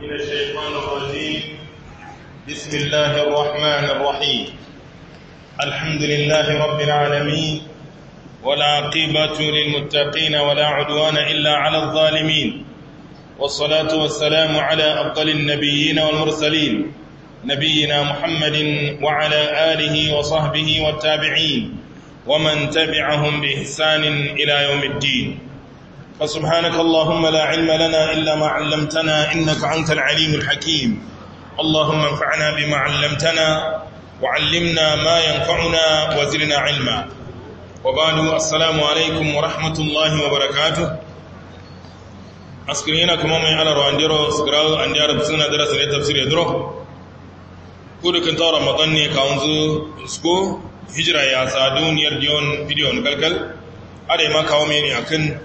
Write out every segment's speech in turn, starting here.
من الشيطان الرجيم. بسم الله الرحمن الرحيم. الحمد لله رب العالمين، والعاقبة للمتقين ولا عدوان إلا على الظالمين، والصلاة والسلام على أفضل النبيين والمرسلين نبينا محمد وعلى آله وصحبه والتابعين ومن تبعهم بإحسان إلى يوم الدين. فسبحانك اللهم لا علم لنا إلا ما علمتنا إنك أنت العليم الحكيم. اللهم انفعنا بما علمتنا وعلمنا ما ينفعنا وزدنا علما. وبعد السلام عليكم ورحمة الله وبركاته. أسكرينا كما ما يعلى روانديرو سكراو أنديار بسنا درس تفسير يدرو كود كنتا رمضان ني كاونزو سكو هجرة يا سادون يرديون فيديون كالكال أدي ما كاوميني أكن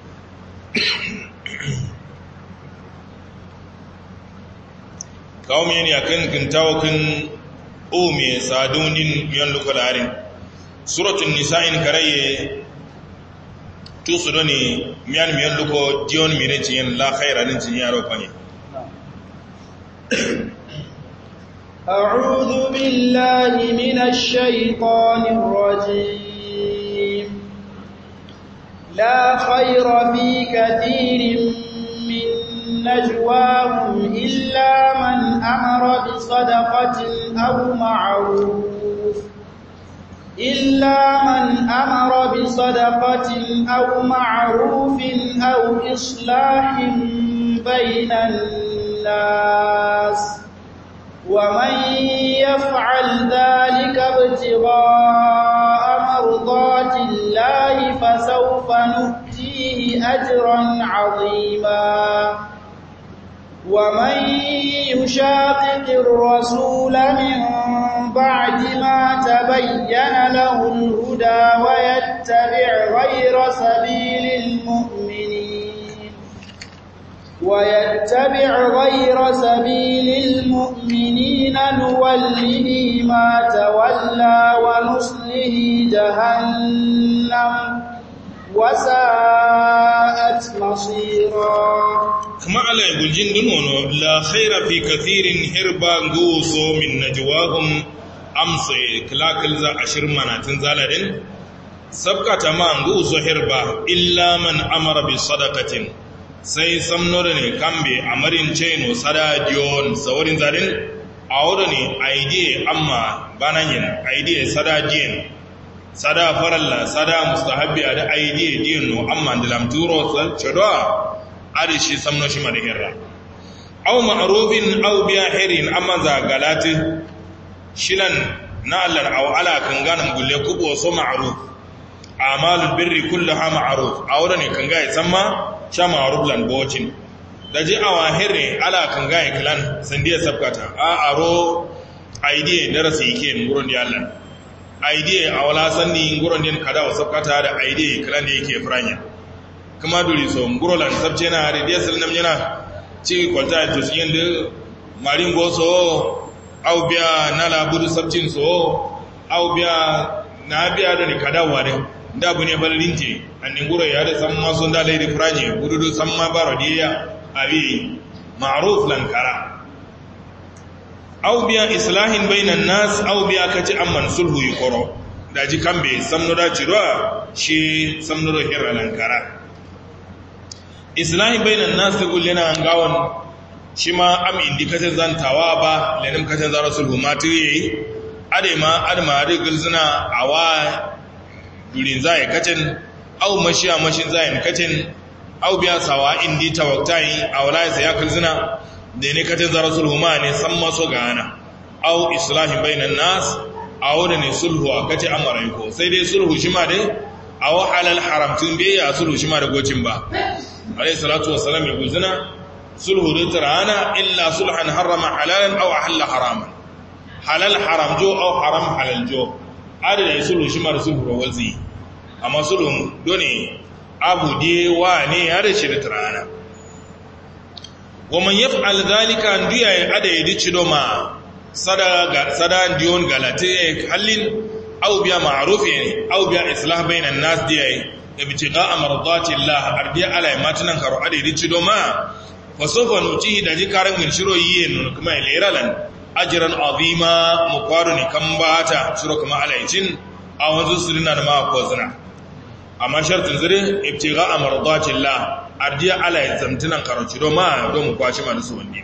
kawmeni akan kintawo kin o me sadunin yan lukalarin suratul nisa'in karaye to su doni miyan luko dion mine ciyen la khaira nin ciyen yaro kwanye. أعوذ بالله من الشيطان الرجيم. لا خير في كثير من نجواهم إلا من أمر بصدقة أو معروف أو إصلاح بين الناس، ومن يفعل ذلك ابتغاء مرضات الله فسوف نؤتيه أجرا عظيما. ومن يشاقق الرسول من بعد ما تبين له الهدى ويتبع غير سبيل المؤمنين نوله ما تولى ونصله جهنم وساءت مصيرا. كما على يقولون دنونو لا خير في كثير هربا غوصو من نجواهم أمسي كلاكل ذا عشر مناتن زالدين سبقا تمان غوصو هربا إلا من أمر بصدقة sai samnore ne kambe amarin ceno sada dion sawarin zarin aworo ne idea amma bananyin idea sada dien sada faralla sada mustahabbi ada idea dien no amma dilam turo sal chodo adi shi samno shi madhira aw ma'rufin aw bi'ahirin amma za galati shilan na Allah aw ala kan ganan gulle kubo so ma'ruf amalul birri kullaha ma'ruf aworo ne kan ga samma sha ma'ruf lan bocin da ji awahire ala kan ga iklan sandiya sabkata a aro idea darasi yake nguron di Allah idea awala sanni nguron din kada wa sabkata da idea iklan da yake franya kuma duri so ngurolan sabce na hari dia salnam yana ci kwalta to yin da marin goso au biya nala budu sabcin so au biya na biya da ni kada wa da da bu ne ballinti annin guro ya da san ma sun da laidi furanye gududu san ma baro diya abi ma'ruf lan kara aw biya islahin bainan nas aw biya kaci amman sulhu yukoro da ji kambe samno da cirwa shi samno do hirra lan kara islahin bainan nas ta gullena ngawon shi ma am indikatin zantawa ba lenim katin za sulhu ma tuyi ade ma adma rigul zina awa durin zai kacin au mashiya mashin zayin kacin au biya sawa indi tawaktai awlai sai yakul zina da ne kacin za rasul huma ne san maso gana au islahin bainan nas au da ne sulhu a kace amarai ko sai dai sulhu shi ma dai au halal haram tun bai ya sulhu shi ma da gocin ba alayhi salatu wassalam ya guzina sulhu da tarana illa sulhan harrama halalan au ahalla haraman halal haram jo au haram halal jo adada sulhu shi ma da sulhu rawalzi amma sulhun dole abu de wa ne ya da shi da tarana wa man yaf'al dhalika ndiya ada yi cido ma sada dion galate hallin aw biya ma'rufin aw biya islah bainan nas diya ibtigaa mardati Allah ardiya ala matinan karo ada yi cido ma fasofa nuci da ji karan shiro yi ne kuma ileralan ajiran azima mukwaru ne kan bata shiro kuma alaicin a wanzu sirina da ma ko zina amma shartin zire ibtiga amardatillah ardiya alai zamtinan karoci do ma do mu kwashi ma su wandi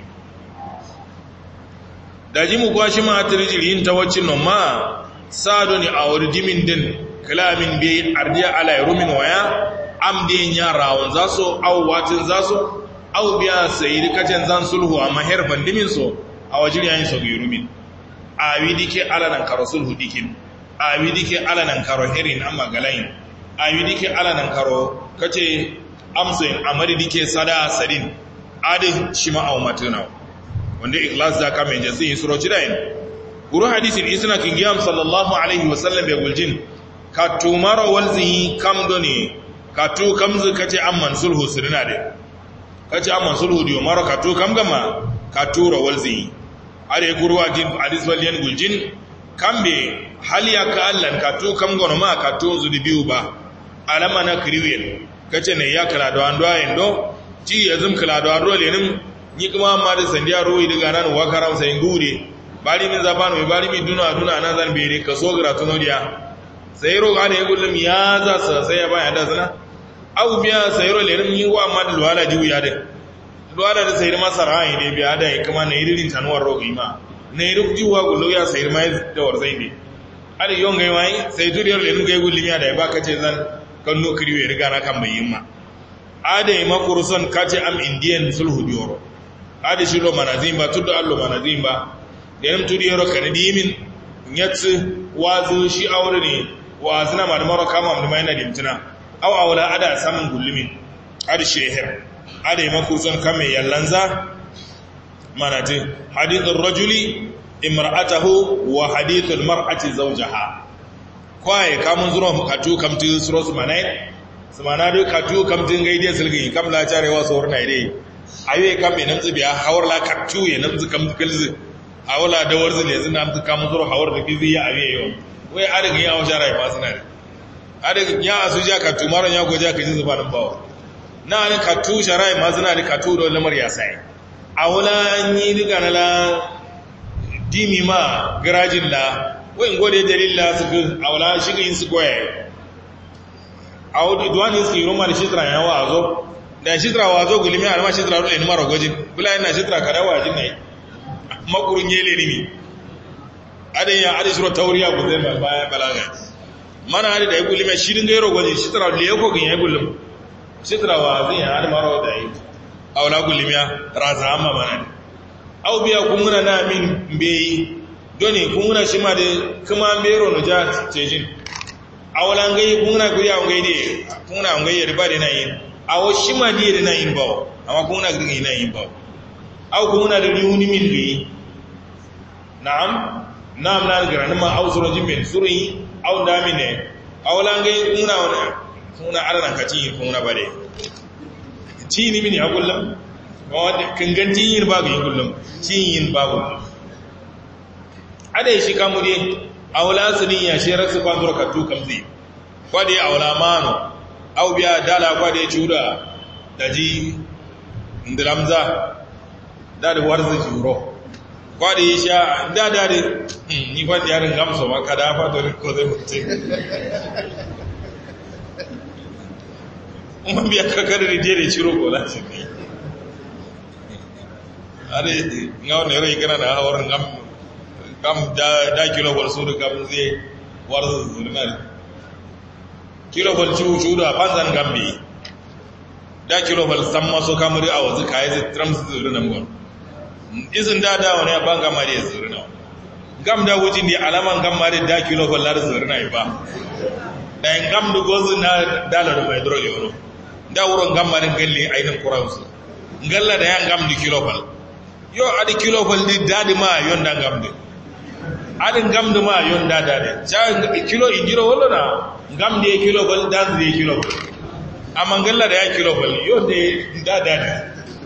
da ji mu kwashi ma tirjirin tawaccin no ma sado ni awri dimin din kalamin bi ardiya alai rumin waya amdin ya rawon zaso aw watin zaso aw biya sayid kacen zan sulhu amma herfan dimin so a wajiri yayin so girumin awi dike alanan karo sulhu dikin awi dike alanan karo herin amma galain awi dike alanan karo kace amsayin amari dike sada sadin adi shima aw matuna wanda ikhlas da kamen jasi surati dain guru hadisin isna kingiyam sallallahu alaihi wasallam be guljin ka tumara walzi kamdoni ka tu kamzu kace amman sulhu sirina de kace amman sulhu diyo maro ka tu kam gama ka tura walzi are guru hadis waliyan guljin kambe hal ya ka allan ka tu kam gono ma ka tu zudi biyu ba alama na kriwen kace ne ya kala da ando ayendo ji yazum kala da ando lenin ni kuma ma da sandiya royi daga nan wakaram sai ngude bari min zabanu bari min duna na zan bere ka so gra tunodiya sai ro ga ne gullum ya za sa sai ya baya da zina abu biya sai ro lenin yi wa ma da luwala ji wuya da luwala da sai masa rai ne biya da kuma ne irin tanuwar rogi ma ne duk jiwa gullo ya sai mai da warzai ne ali yon gai mai sai turiyar lenin gai gullum ya da ba kace zan kan no kriwe riga na kan bayin ma ade makurson kace am indian sulhu dioro ade shilo manazim ba tuddo allo manazim ba yanam tudiyoro kanadimin nyatsu wazu shi aure ne wazina ma da maro kama mu mai na dimtina aw awla ada samun gullumin ade sheher ade makurson kame yallanza manati hadithur rajuli imra'atahu wa hadithul mar'ati zawjaha kwaye kamun zuro katu kamti suros manai sumana do katu kamtin gaide sulgi kam la charewa sor na ide aye kam ne namzu biya hawar la katu ye namzu kam kalzu awla da warzu ne zina namzu kamun zuro hawar da bizi ya aye yo wai adiga ya awja rai fa suna adiga ya asuja katu maron ya goja kaji zubanin bawo na ne katu sharai ma zina da katu do lamar ya sai awla yi diga na la dimi ma garajin la wai ngode dalila su awla shiga yin su koye awdi duwani su yiro mal shitra ya wazo da shitra wazo gulimi alma shitra ro ni maro gojin bula ina shitra kada wajin ne makurun yele ni ade ya ade shiro tawriya bu zai baya balaga mana ade da gulimi shirin gairo gojin shitra le ko gin ya gulim shitra wazin ya ade maro da yi awla gulimi raza amma mana aw biya kumuna na min beyi doni kunguna shi ma da kuma mero no ja cejin awalan gai kunguna guri awon gai de kunguna awon gai riba de nayin awo shi ma de nayin bawo amma kunguna guri nayin bawo aw kunguna da riuni min bi na'am na gara ma aw suro jimben suri aw damine awalan gai kunguna arana kaci kunguna bare ci ni mini akullam wanda kanganci yin ba ga yin kullum ci yin babu ada shi kamuri awla suni ya shirar su kwanzo ka tu kamzi kwade awla mano aw biya dala kwade chuda daji ndramza da warzi juro kwade sha da ni kwade yarin gamso maka da fa to ko zai mutu mun biya kakar da dire ciro ko la shi are ngaw ne rai kana da hawar kam da kilo bol sudu kam zai warza zurnar kilo bol chu da panzan gambi da kilo bol samma so kamuri a wazu kai zai trams zurnan gon izin da wani banga mari zurna gam da wuji ne alaman gam mari da kilo bol lar zurna ba dan gam du gozu na dalar mai droge wono da wuron gam mari galle ainin kuransu ngalla da yan gam di kilo bol yo adi kilo bol di dadi ma yonda gamde adin gamdu ma yon dada ja kilo injiro wala na gamde kilo bal dan de kilo bal amma ngalla da ya kilo bal yon de dada ne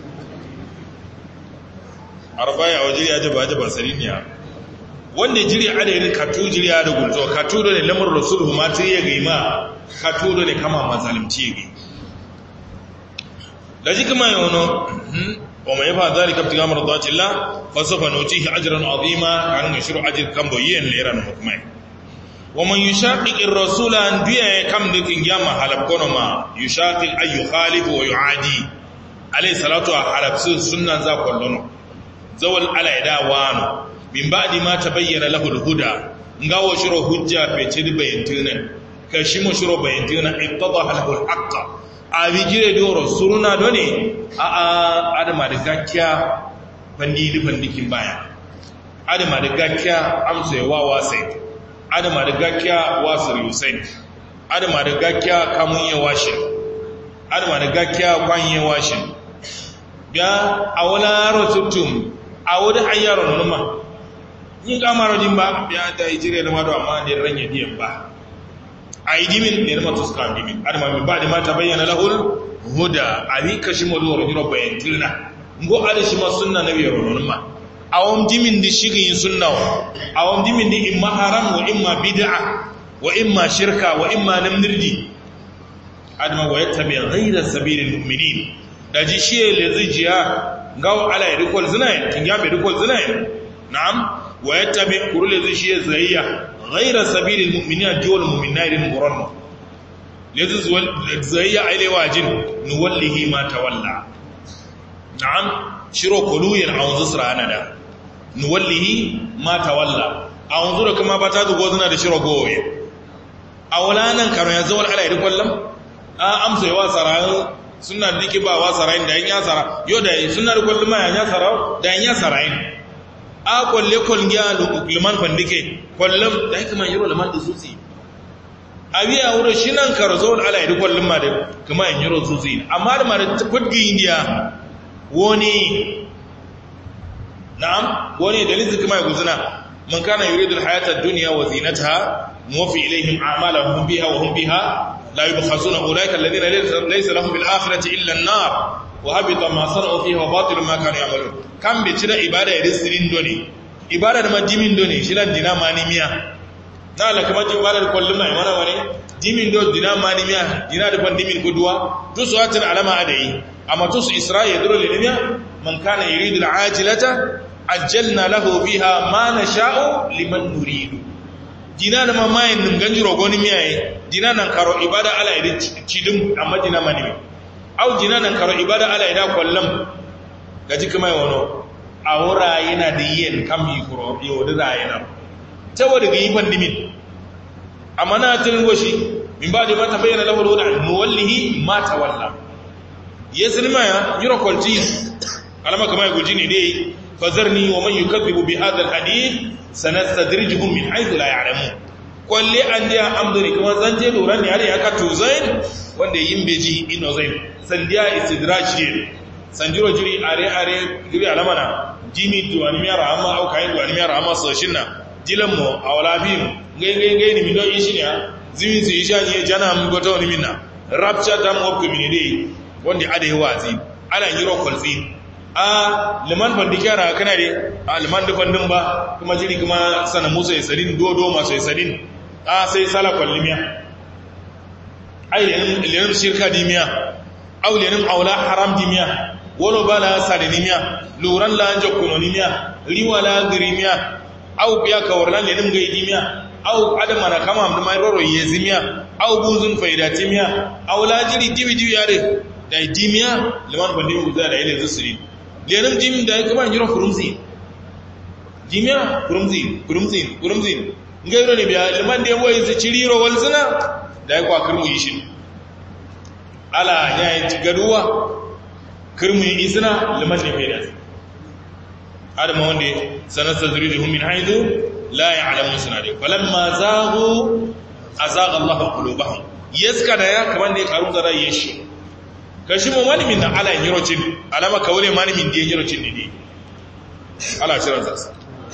arbaya wajiri ya jaba jaba sariniya wanda jiri adayin katu jiri da gulzo katu da lamar rasuluhu ma ta yi gaima katu da kama mazalimci yi da ji kuma yono wa man yafa dhalika ibtigha mardatillah fa sawfa nutihi ajran azima kan yashru ajr kan boyen leran hukmai wa man yushaqiq ar-rasula an biya kam dikin yama halab kono ma yushaqiq ay yukhalifu wa yuadi alayhi salatu wa halab sunnan za kollono zawal alaida wano min ba'di ma tabayyana lahu al-huda ngawo shiro hujja fe cidi bayintuna kashimo shiro bayintuna ittadaha lahu al-haqq abi jire doro suruna done adama da gakkiya bandikin baya adama da gakkiya amsa yawa sai adama da gakkiya wasir yusain adama da gakkiya kamun ya washin adama da gakkiya kwan ya washin ga awala rotutum awudu hayyaro numa yin kamaro din ba ya da jire da mado amma ne ranye diyan ba ai dimin ne ma tuska dimin adama min ba da ma tabayyana lahul huda abi kashimo do ro bayantina ngo ada shi ma sunna nabi numa awon dimin di shigin sunna awon dimin di imma haram wa imma bid'a wa imma shirka wa imma namnirdi adama wa yattabi ghayra sabilil mu'minin daji shi le zijiya ngaw ala rikol zinain kin ya be rikol zinain na'am wa yattabi kurul zijiya zayya ghayra sabilil mu'minin jawal mu'minain muranna lezu zayya aile wajin nuwallihi ma tawalla na'am shiro kuluyen awon zusra anada nuwallihi ma tawalla awon zura kuma ba ta zugo zuna da shiro goye awlanan karo ya zawal ala idin kullam amsa yawa sarayin sunna da nake ba wa sarayin da yan sara yo da sunna da kullum ya nya sara da yan sarayin a kolle kolgiya liman fandike kullum da kuma yiro liman da susi abiya wuro shinan karo zawal ala idin kullum ma da kuma yan yiro susi amma da ma da kudgi indiya wani na'am wani dalilin kuma ya guzuna man kana yuridu alhayata ad-dunya wa zinataha muwaffi ilayhim a'malahum biha wa hum biha la yubkhasuna ulaika alladhina laysa lahum bil akhirati illa an-nar wa habita ma sana'u fiha wa batilu ma kanu ya'malun kam be cira ibada ya risrin doni ibada da majimin doni shiran dina manimiya na la kuma ibada da kullum mai mana wani dimin do dina manimiya dina da bandimin kuduwa to su hatin alama adai amma to su isra'i duro lilmiya man kana yuridu al-ajilata ajjalna lahu fiha ma nasha'u liman nuridu dina da mamayin dum ganjiro goni miyaye dina nan karo ibada ala idin cidum amma dina manimi au dina nan karo ibada ala ida kollam gaji kuma wono awura yana da yin kam yi kuro yo da yana tawo daga yi fandimin amma na tilin goshi min ba da ma tabayyana lahu al-huda nuwallihi ma tawalla yasrima ya yuro koltis alama kama ya guji ne dai fazarni wa man yukaththibu bi hadha alhadith sanastadrijuhum min haythu la ya'lamun kulli an dia amdani kuma zanje doran ne har ya ka tuzain wanda yin beji ino zain sandiya istidraj sanjiro jiri are jiri alamana jimi duwani mi rahama au kayin duwani mi rahama so shinna dilan mo awlafin ngai ni mi do ishinya zimi su ishanye jana mi goto ni minna rapcha dam of community wanda ade wazi ana yiro kolfi a liman bandikara kana de a liman da bandin ba kuma jiri kuma sana musa ya sadin dodo masu ya sadin a sai sala kwallimiya ai lenin shirka dimiya au lenin aula haram dimiya wolo bala sadinimiya luran la jokunonimiya riwa la girimiya au biya kawarlan lenin gai dimiya au adama na kama da mai roro yezimiya au buzun faidatimiya au la jiri dibi yare da dimiya liman bandin guza da ile zusuri lenin jimin da ya kama jiro kurumzi jimiya kurumzi ngai ro ne biya liman da yawo yanzu ciriro walzina da ya kwa kirmu yi shi ala ya yi gaduwa kirmu yi isna liman ne faida adama wanda sanasta zurijuhum min haythu la ya'lamun sunade falamma zaghu azaga Allahu qulubahum yaska da ya kaman da ya karu da rai shi kashi mu wani min ala yirocin alama kawule mani min da yirocin ne ala shirin sa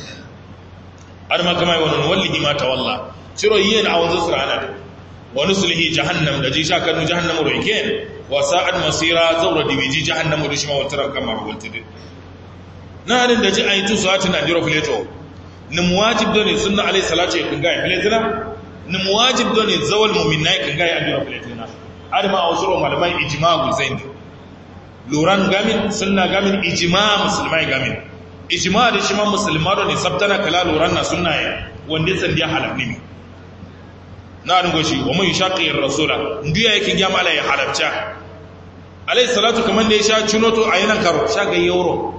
adama kama wannan wallahi ma tawalla shiro yin a wanzu surana da wa nuslihi jahannam da ji shakanu jahannam roiken wa sa'ad masira zawra dibiji jahannam da shi ma wataran kamar waltid na hadin da ji ayitu sa'atin na jiro fileto ni muwajib doni sunna alayhi salatu ya kunga filetina ni muwajib doni zawal mu'minai kunga ya jiro filetina adama a wasu malamai ijma'u zain luran gamin sunna gamin ijma musulmai gamin ijma da shi ma musulmaro ne sabtana kala luran na sunna ya wanda san dia halafni na an goshi wa mun shaqi rasula ndiya yake ga mala ya halafta alayhi salatu kaman da ya sha cunoto a yanan karo sha ga euro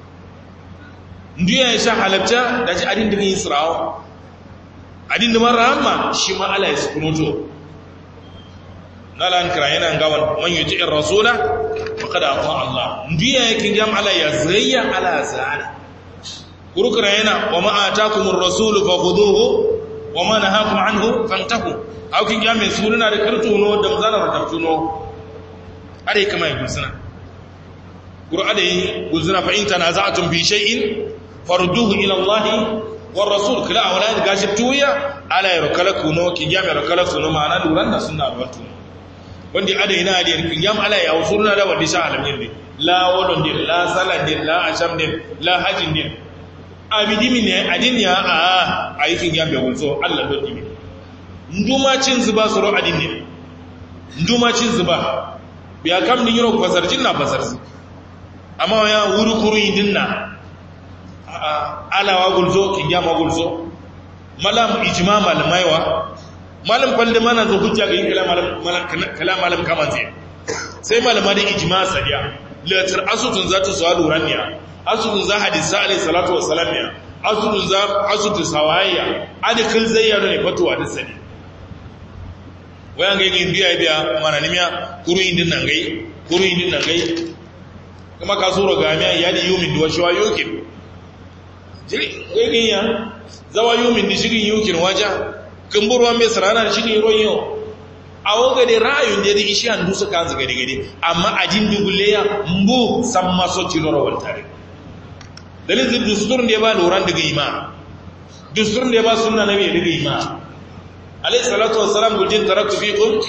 ndiya ya sha halafta da ji adin da Isra'o adin da marhamma shi ma ala ya sukunoto nalan kira yana gawan man yuti rasula faqad ata Allah ndiya yake jam ala ya zayya ala zana kurukira yana wa ma atakumur rasul fakhuduhu wa ma nahakum anhu fantahu aw kin jam sunna da kartuno da mazalar tartuno are kama yi gulsuna qur'ani yi gulsuna fa in tanaza'tum fi shay'in farduhu ila Allah war rasul kila awlad gashi tuya ala yarkalakuno kin jam yarkalakuno ma'ana duran da sunna wato wanda ada ina adiyar kingam ala ya usurna da wanda sha alamin ne la wadon din la salan din la asham din la hajin din abidimi ne adin ya a ayi kingam ya wulso Allah don dimi nduma cin zuba suro adin ne nduma cin zuba biya kam din yiro fasarjin na fasarsi amma ya wuru kurun din na ala wa gulzo kingam wa gulzo malam ijma malmaiwa malam kwalde mana zo hujja ga yin kala malam kaman sai malama da ijma sadiya latar asutun za ta zuwa luraniya asutun za hadisa alayhi salatu wassalam ya asutun za asutun sawayya adikal zayyano ne fatuwa da sani wayan ga yin biya mana nimiya kuruyin din nan gai kuma ka sura ga miya ya da yumin duwa shi wa yokin jiri gagin ya zawa yumin da shirin yokin waja kumburwan mai sarana da cikin ruwan yau a wogade ra'ayin da ya ishi hannu su kansu gade-gade amma a jin dugule ya mbu san maso cilorawar tare dalilin dusturin da ya ba loran daga ima dusturin da ya ba suna na mai daga ima alai salatu wasalam gujin taraktu fi kun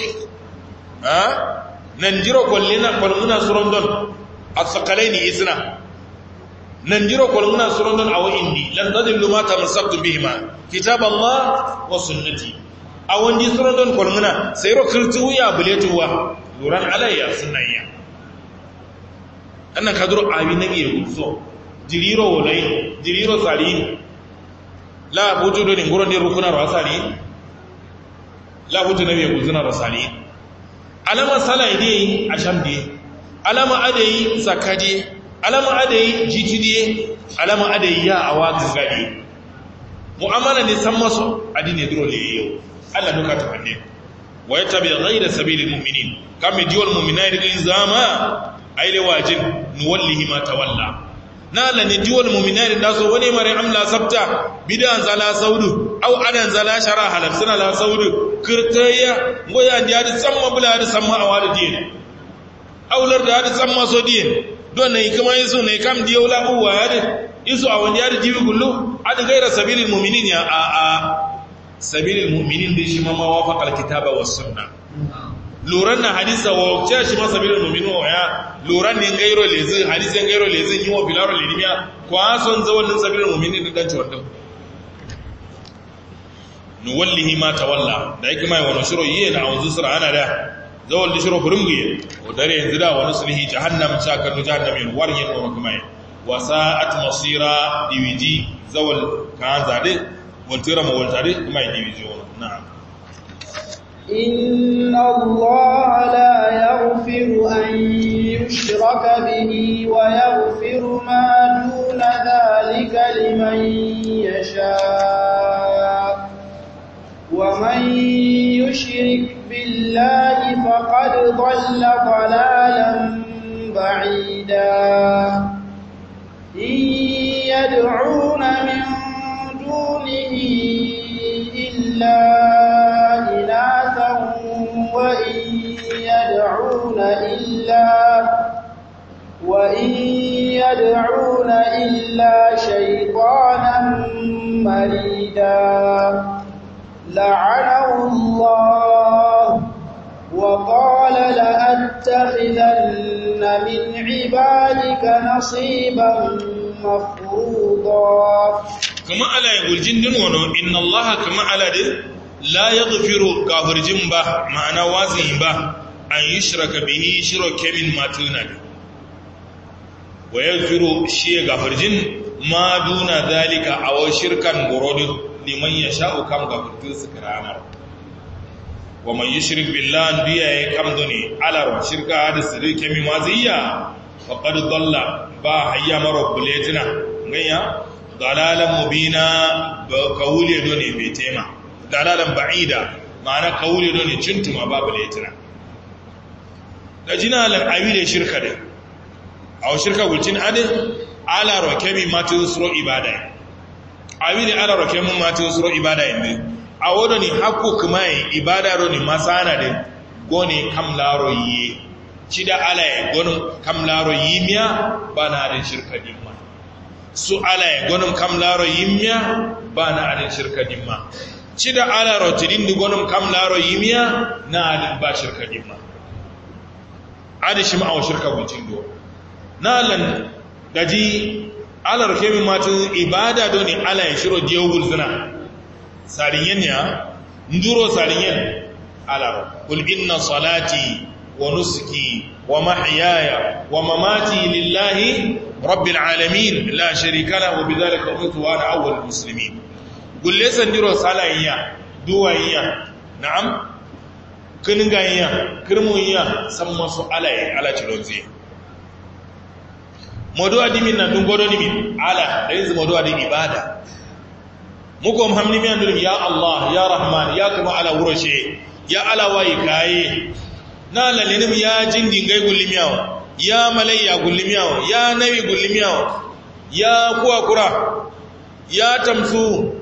nan jiro kwalmuna suron don a sakalai ne isna nan jiro kwalmuna suron don a wa'indi lan zadin lumata musabtun bihima kitab Allah wa sunnati a wani suran don kwalmuna sai ro kirtu ya buletuwa luran alayya sunnayya annan kadro abi nabi ya gutso diriro wolai diriro sari la buju do ngoro ne rukuna rasali la buju nabi ya guzuna rasali alama salai dai ashamdi alama adai zakadi alama adai jitidiye alama adai ya awagin gadi mu'amala ne san maso addini duro ne yau Allah duka ta fanne wa yatabi ghayra sabilil mu'minin kam diwal mu'minai da zama aile wajin nuwallihi ma tawalla na la ne diwal mu'minai da so wani mare amla sabta bidan zala saudu au adan zala shara halaf sana la saudu kirtaya ngoya da da samma bula da samma awada din aular da da samma so din don ne kuma yaso ne kam diyawla uwa ya isu a wani yari jibi gullu adi gaira sabilin mu'minin ya sabilin mu'minin da shi ma mawafaqa alkitaba was sunna luran na hadisa wa ce shi ma sabilin mu'minin wa ya luran ne gairo lezi hadisin gairo lezi yi wa bilaro lilimiya kwa son zawallin sabilin mu'minin dan ciwon nuwallihi ma tawalla da yake mai wani shiro yi na wanzu sura ana da zawal shiro furungiye o dare yanzu da wani sulhi jahannam shakar jahannam yin waryin wa kuma wasa'at masira diwiji zawal kan zade waltira ma waltare kuma diwiji na'am inna allaha la yaghfiru an yushraka bihi wa yaghfiru ma duna dhalika liman yasha wa man yushrik billahi faqad dhalla dhalalan ba'ida يدعون من دونه إلا إناثا وإن يدعون إلا شيطانا مريدا لعنه الله وقال لأتخذن من عبادك نصيبا مفروضا كما على يقول جندن ونو إن الله كما على دي لا يغفر كافر جنبه معنى وازن به أن يشرك به شرك من ما تلنا wa yaghfiru shi gafarjin ma duna zalika aw shirkan burodin liman yasha'u kam gafartu sikrana wa man yushrik billahi biya kam duni ala shirka hada sirri mi maziya faqad dalla ba hayya marabbuletina ngaya dalalan mubina kawule doni betema dalalan ba'ida ma'ana kawule doni cintuma babu letina da jinalan awile shirka de aw shirka gulcin ade ala rokemi matu suro ibada awile ala rokemi matu suro ibada inde awodo ni hakku kumai ibada ro ni masana de goni kamlaro yi cida ala gonum kamlaro yimiya bana da shirka dimma su ala gonum kamlaro yimiya bana da shirka dimma cida ala ro tidin di gonum kamlaro yimiya na da ba shirka dimma adi shi ma'aw shirka buncin do na lan daji ala ro kemi matu ibada doni ala ya shiro diyawul zina sarinyen ya nduro sarinyen ala ro kul inna salati wa nusuki wa mahyaya wa mamati lillahi rabbil alamin la sharika lahu bidhalika umirtu wa ana awwalul muslimin gulle sandiro salayya duwayya na'am kiningayya kirmoyya samma su alay ala cilonze modo adimin na dun godo nimin ala da yanzu modo adin ibada muko hamni mi andurum ya allah ya rahman ya kuma ala wurashe ya ala wayi kaye na lalenim ya jingin gai gullimiyawa ya malayya gullimiyawa ya nabi gullimiyawa ya kuwa ya tamsu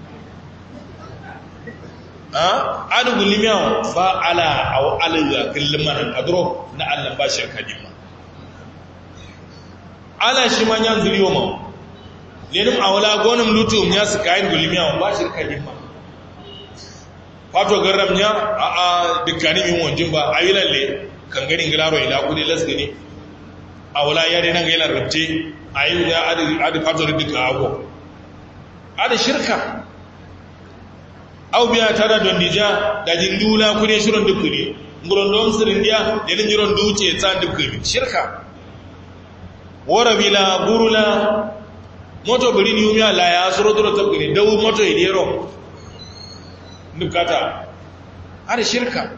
adu gullimiyawa ba ala aw alaga kulluman kadro na Allah ba shirka dimma ala shi man yan zuriyo ma lenim awla gonum lutum ya su kayin gullimiyawa ba shirka dimma fato garam nya a dukkani min wanjin ba a yi lalle kan gani ngilaro ila kudi lasgani a wala ya dai nan ga yalan rabce a yi da adi fato da duka ago adi shirka au biya tara don dija da jindula kudi shirin dukkuni ngulon don sirin dia da nin jiron duce tsan dukkuni shirka wara bila burula moto bari ni umiya la ya suro duro tabgani dawu moto idero nukata har shirka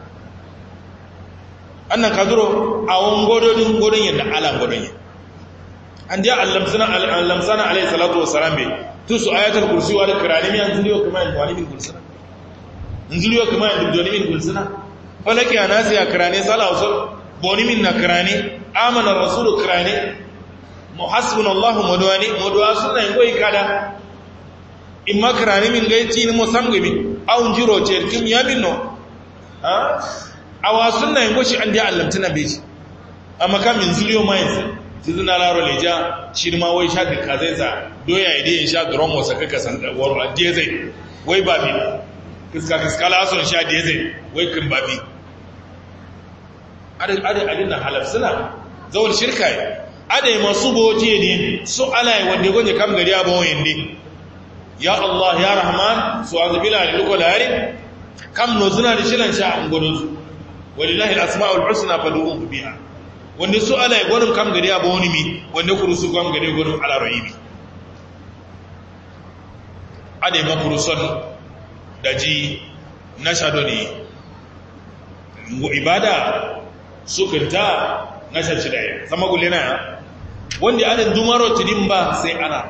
annan kaduro a won godon yadda ala godon yadda an dia allamsana alayhi salatu wassalam be to su ayatul kursi wa al-qur'ani mi anziliyo kuma yin wani min kulsana anziliyo kuma yin doni min kulsana falaki anasi ya qur'ani sallallahu boni min na qur'ani amana rasul qur'ani muhasbunallahu mudwani mudwa sunna ngoy kada imma qur'ani min gaiti ni musamgami awun jiro ce kim yamin no a wasun na yango shi an da allamtuna beji amma kan min zuriyo mai tizuna laro leja shi ma wai sha dika zai sa doya ide in sha drum wasa kaka san waro ade zai wai babi kiska la son sha ade zai wai kin babi adin na halaf suna zawul shirka ade masu bote ne su alai wanda gonje kam gari abon yende ya Allah ya Rahman su azbila da luko lari kam no zuna da shilan sha an gudun su wallahi al-asma'ul husna fad'uhu biha wanda su ala gudun kam gari abu wani mi wanda kurusu kam gari gudun ala rayibi ade ma kuruson daji na shado ne ibada sukunta na shaci daya sama gulena wanda adin dumaro tidin ba sai ana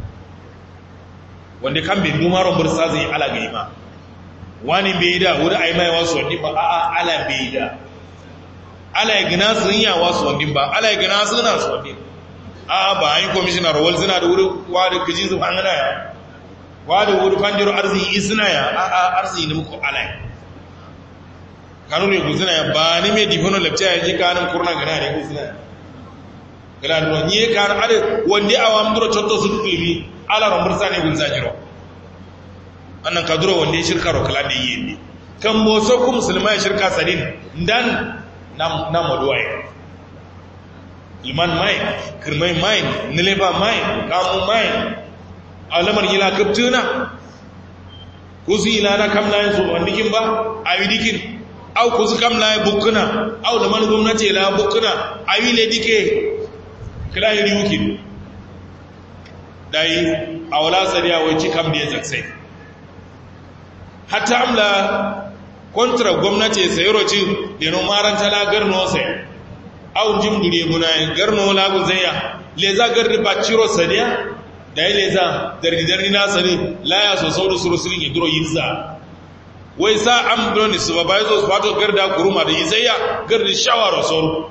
wanda kan bin dumaron bursa zai ala ga ima wani bai da wuri ai mai wasu wani ba a'a ala bai da ala ya gina sun ya wasu wani ba ala ya gina sun na su wani a'a ba an yi commissioner wal suna da wuri wadi kiji su an gana ya wadi wuri fanjiro arziki isna ya a'a arziki ne muku ala kanu ne guzina ya ba ni mai difono lapta ya ji kanin kurna gana ne guzina gala da wani ya kan ade wanda awam duro totto su dukumi ala ramursa ne gunza jiro annan kaduro wanda ya shirka rokala da yi ne kan boso ku musulma ya shirka sadin dan na maduwaye iman mai kirmai mai nileba mai kamun mai alamar ila kaptuna kuzu ila na kam layin su wandikin ba a widikin au kuzu kam layin bukuna au da mani gwamnati ila bukuna a wile dike kila yiri wukin dai awla sariya wai cikam da zaksai hatta amla kontra gwamnati sayro ci deno maranta la garno sai aw jimdure muna garno la guzaya le za garri baciro sadiya dai le za dardi na sare la ya so saudu surusulin idro yinsa wai sa am broni supervisor su fato garda kuruma da yizaya gardi shawara sauru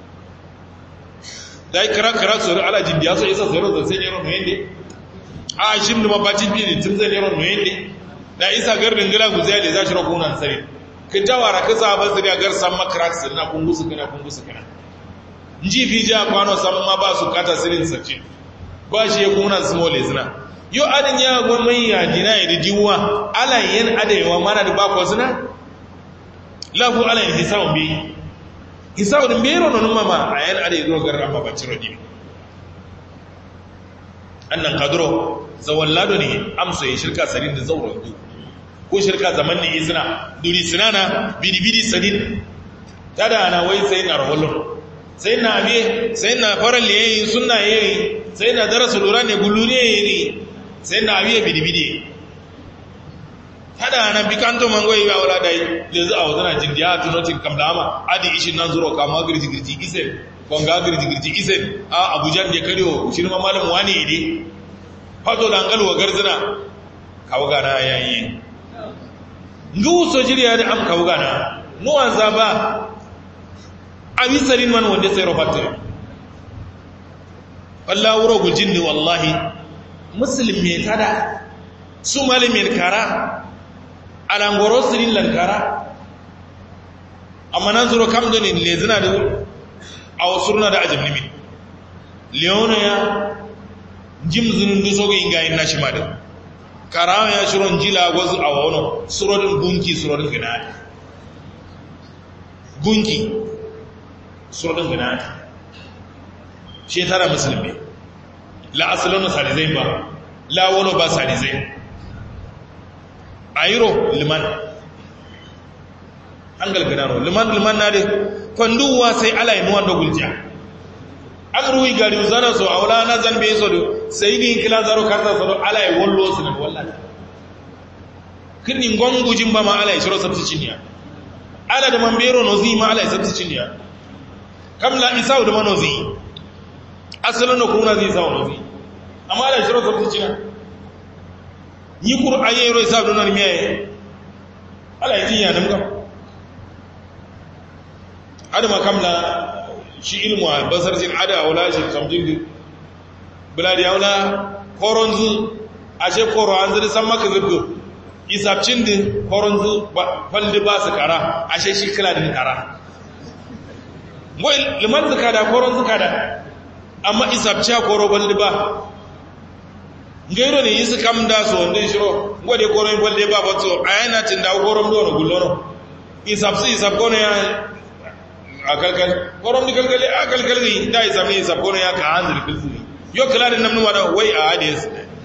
dai kara sauru ala jindiya so isa sauru da sai yero noyende a shim da mabaci bi ne tun zai yero noyende da isa gardin gila guzaya le za shiro kunan sare kin tawara ka sa ban zuriya gar san makraks na kungusu kana nji fija kwano samma ba su kata sirin sace ba shi ya kuna small izna yo adin ya gwamnati ya dina ya diwa ala yin adewa mana da ba ko zina lahu ala hisabun bi hisabun bi ro non mama ayan ade ro gar amma ba ciro dibi annan kadro zawallado ne amso ya shirka sarin da zauren du ko shirka zaman ne izna duri sinana bidi sadin tada ana wai sai na rawallon sai na abiye sai na faral yayi sunna yayi sai na darasu lura ne gullu ne yayi sai na abiye bidi hada nan bikanto mangoyi ba wala dai yanzu a wazana jindiya tunotin kamdama adi ishin nan zuro kama girji ise konga girji ise a abuja ne kariyo shi ma malam wani ne fato dangal wa garzina kawo gana yayi ngu so jiriya da am kawo gana nuwan zaba abisarin man wanda sai rofatar Allah wuro gujin ne wallahi muslim me tada su malamin kara alangoro sirin lankara amma nan zuro kam da ne lezina da a wasurna da ajin limin leona ya jimzinin duso ga ingayin nashi ma da karawa ya shiron jila gwazu a wano surorin surorin gina gunki surorin gina shi tara musulmi la asalin sadizai ba la wano ba sadizai ayiro liman an galgana liman na da kwanduwa sai alayi nuwan da guljiya an ruwi gari zana so a wula na zambe so da sai ni kila zaro kasa so alayi wallo su na wallahi kirnin gwangujin ba ma alayi shiro sabticin ya ala da mambero nozi ma alayi sabticin ya kamla isa da manozi asalin na kuna zai isa nozi amma alayi shiro sabticin ya yi ƙur'ayi yaro isa da nan miyaye ala yi jiya da muka adama kamla shi ilmu a basar jin ada a wula shi samjin da buladi ya wula koronzu a she koro an zai san maka zirgo isabcin da koronzu falli ba su kara a she shi kila da kara liman zuka da koronzu ka da amma isabci a koro falli ba ngero ne yisi kam da so ndin shiro ngode ko ron bolde ba botso ayana tinda ko ron do no gullono isab ko ne akalkal ko ron dikalkal akalkal ni da isab ne isab ko ne ya ka hanzir kilsu yo kala din namnu wada wai a hades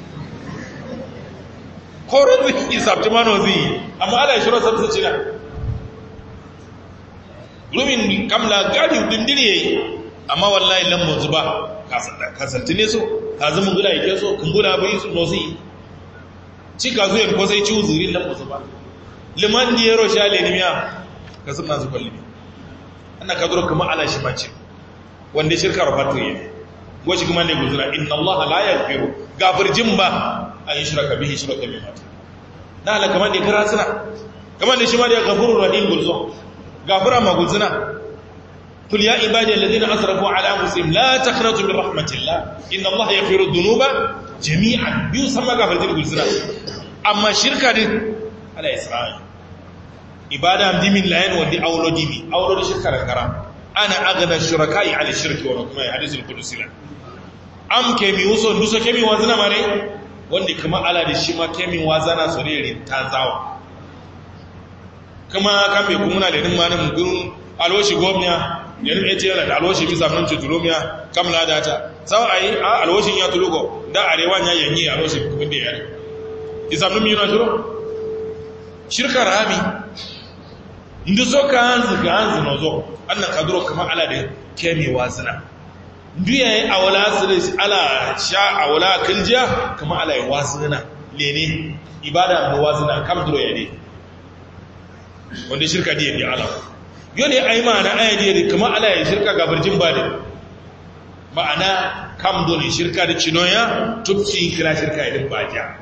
ko ron isab timano zi amma ala shiro sabsu cina lumin kamla gadi dindiriye amma wallahi lambo zuba kasaltine so ka zama gula yake so kumbura bai su nosi ci ka zuwa ko sai ci uzurin nan ba liman di yaro shale ne miya ka sunna su kulli annan ka zuro kuma ala shi mace wanda shirkar fatu yi goshi kuma ne guzura inna Allah la yaghfiru gafirjin ba ayi shirka bihi shirka bi mata dan Allah kamar ne kira suna kamar ne shi ma da ghafurur rahim gulzo gafura ma gulzuna قل يا عبادي الذين أسرفوا على أنفسهم لا تقنطوا من رحمة الله إن الله يغفر الذنوب جميعا بيسمى غفر ذنوب الزنا أما شركة على إسرائيل عبادة دي من لاين ودي أولو دي شركة الكرام أنا أغنى الشركاء على الشرك ورحمة حديث القدس أم كمي وصل دوسو كمي وزنا مالي وندي كما على دي شما كمي وزنا سوريري تازاو كما كم يكوننا لنم مانا مقرون alwashi gwamna ya nufe ce yana da alwashi bisa nan tuturumiya kamla da ta sau a yi a alwashin ya tulugo da arewa ya yanyi alwashin kuma da yare isa numi yana turo shirka rami inda so ka hanzu na zo annan kaduro kamar ala da kemewa zina biya awala su ala sha awala kilja kuma ala yi wazina lene ibada da wazina kam duro ya ne wanda shirka da yabi ala yo ne ai ma'ana ayati da kuma ala ya shirka ga barjin ba da ma'ana kam dole shirka da cinoya tufci kira shirka idan ba ja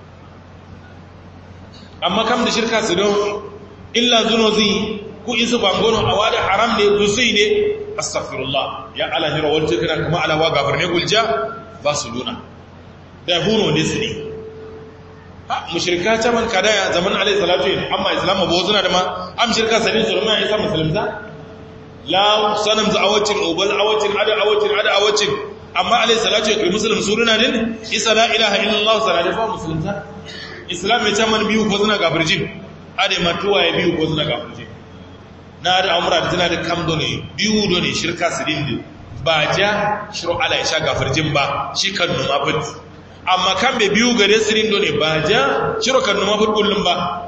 amma kam da shirka su don illa zunozi ku isu bangono a wada haram ne gusui ne astaghfirullah ya ala hira walta kana kuma ala wa gafar ne gulja ba su luna da huno ne su ne ha mushrika ta man kadaya zaman alai salatu amma islam ba zuna da ma am shirka sadin zulma ya isa musulmza la sanam za awacin ubal awacin ada awacin amma alai salatu ya muslim suruna din isa la ilaha illallah salatu fa musulmza islam ya ta man biyu ko zuna gafirjin ade matuwa ya biyu ko zuna gafirjin na da umra da tana da kamdo ne biyu do ne shirka sidin ba ja shiru ala ya sha gafirjin ba shi kan numa fit amma kan be biyu gare sidin do ne ba ja shiru kan numa fit kullum ba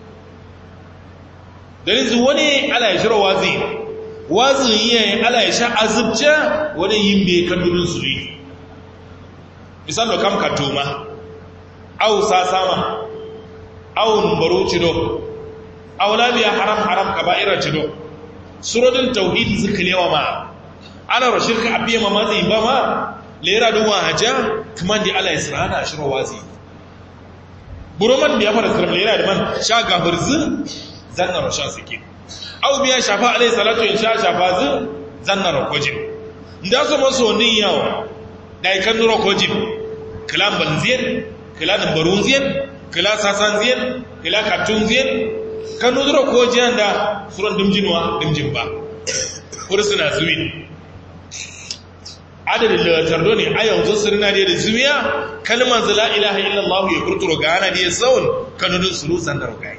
dalin zu wani ala ya shiru wazi yayin ala ya sha azubja wani yin be kan dudun suri misal do kam katuma au sasama au numbaru cido aulaliya haram kaba'ira cido surodin tauhid ziklewa ma ana ro shirka abiye ma mazi ba ma lera duwa haja kuma di Allah isra'ana ashiro wazi buroman da ya fara sirrin lera da man sha gafirzu zanna ro sha sike au biya shafa alai salatu in sha shafa zu zanna ro kojin nda so maso ni yawo dai kan ro kojin kalam banzien kalam barunzien kala sasanzien kala katunzien kan nuzuro ko jiyan da suran dimjinwa dimjin ba kursuna zuwin adadin latardo ne a yanzu sirna da zuwiya kalmar la ilaha illallah ya kurturo gana da ya saun kanudin suru sandar gai